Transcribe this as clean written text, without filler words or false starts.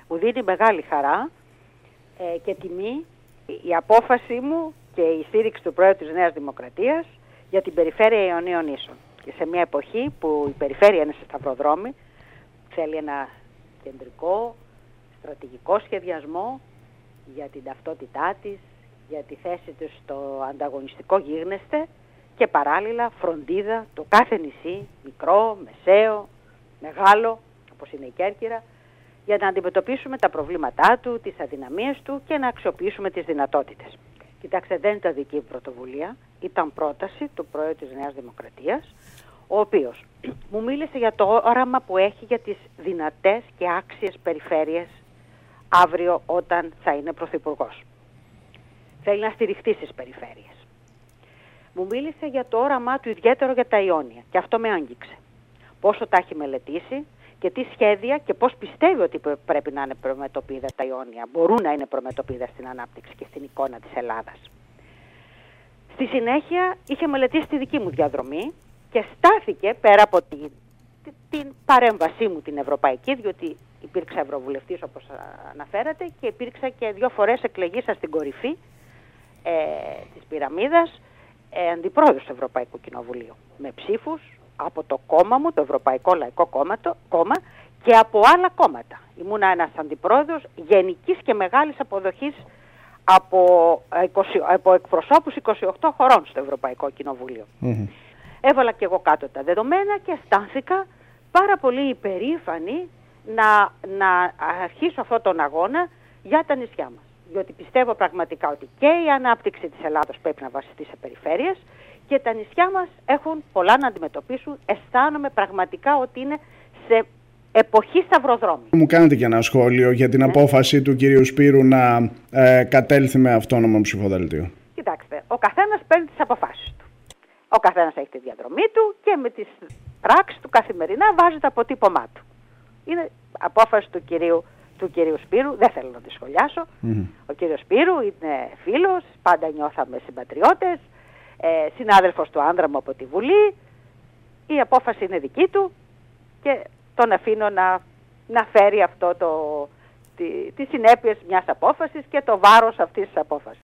Μου δίνει μεγάλη χαρά και τιμή η απόφαση μου και η στήριξη του Πρόεδρου της Νέας Δημοκρατίας για την περιφέρεια Ιωνίων Νήσων. Και σε μια εποχή που η περιφέρεια είναι σε σταυροδρόμι, θέλει ένα κεντρικό, στρατηγικό σχεδιασμό για την ταυτότητά της, για τη θέση της στο ανταγωνιστικό γίγνεσθε και παράλληλα φροντίδα το κάθε νησί, μικρό, μεσαίο, μεγάλο, όπως είναι η Κέρκυρα, για να αντιμετωπίσουμε τα προβλήματά του, τις αδυναμίες του και να αξιοποιήσουμε τις δυνατότητες. Κοιτάξτε, δεν ήταν δική μου πρωτοβουλία, ήταν πρόταση του Πρόεδρου της Νέας Δημοκρατίας, ο οποίος μου μίλησε για το όραμα που έχει για τις δυνατές και άξιες περιφέρειες αύριο όταν θα είναι πρωθυπουργός. Θέλει να στηριχτεί στις περιφέρειες. Μου μίλησε για το όραμά του ιδιαίτερο για τα Ιόνια και αυτό με άγγιξε. Πόσο τα έχει μελετήσει και τι σχέδια και πώς πιστεύει ότι πρέπει να είναι προμετωπίδα τα Ιόνια. Μπορούν να είναι προμετωπίδα στην ανάπτυξη και στην εικόνα της Ελλάδας. Στη συνέχεια είχε μελετήσει τη δική μου διαδρομή και στάθηκε πέρα από την παρέμβασή μου την ευρωπαϊκή, διότι υπήρξα ευρωβουλευτής όπως αναφέρατε και υπήρξα και 2 φορές εκλεγήσα στην κορυφή της πυραμίδας αντιπρόεδρος του Ευρωπαϊκού Κοινοβουλίου με ψήφους από το κόμμα μου, το Ευρωπαϊκό Λαϊκό Κόμμα και από άλλα κόμματα. Ήμουνα ένας αντιπρόεδρος γενικής και μεγάλης αποδοχής από εκπροσώπους 28 χωρών στο Ευρωπαϊκό Κοινοβούλιο. Έβαλα και εγώ κάτω τα δεδομένα και αισθάνθηκα πάρα πολύ υπερήφανη να αρχίσω αυτόν τον αγώνα για τα νησιά μας. Διότι πιστεύω πραγματικά ότι και η ανάπτυξη της Ελλάδος πρέπει να βασιστεί σε περιφέρειες και τα νησιά μας έχουν πολλά να αντιμετωπίσουν. Αισθάνομαι πραγματικά ότι είναι σε εποχή σταυροδρόμι. Μου κάνετε και ένα σχόλιο για την απόφαση του κυρίου Σπύρου να κατέλθει με αυτόνομο ψηφοδέλτιο. Κοιτάξτε, ο καθένας παίρνει τις αποφάσεις του. Ο καθένας έχει τη διαδρομή του και με τις πράξεις του καθημερινά βάζει το αποτύπωμά του. Είναι απόφαση του κυρίου Σπύρου, δεν θέλω να τη σχολιάσω. Ο κύριος Σπύρου είναι φίλος, πάντα νιώθαμε συμπατριώτες, συνάδελφος του άντρα μου από τη Βουλή. Η απόφαση είναι δική του και τον αφήνω να φέρει αυτό τις συνέπειες μιας απόφασης και το βάρος αυτής της απόφασης.